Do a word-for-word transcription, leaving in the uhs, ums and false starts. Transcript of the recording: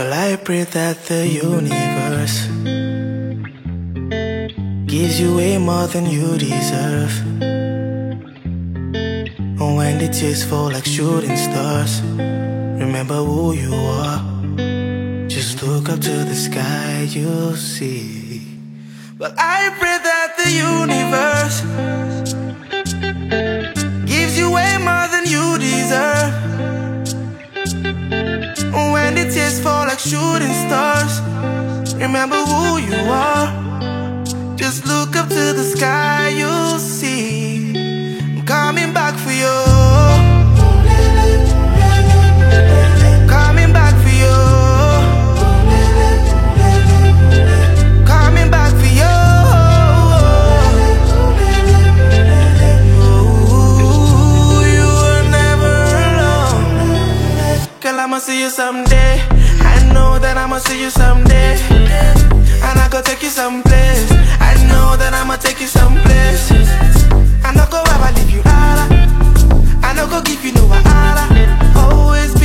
Well, I pray that the universe gives you way more than you deserve. And when the tears fall like shooting stars, remember who you are. Just look up to the sky, you'll see. Well, I pray that the universe gives you way more than you deserve. When the tears fall like shooting stars, remember who you are. Just look up to the sky, you'll see. I'm coming back for you. Coming back for you. Coming back for you. Ooh, you were never alone. Girl, I'ma see you someday. I know that I'ma see you someday. And I go take you someplace. I know that I'ma take you someplace. I no go ever leave you, ala. I no go give you no ala. Always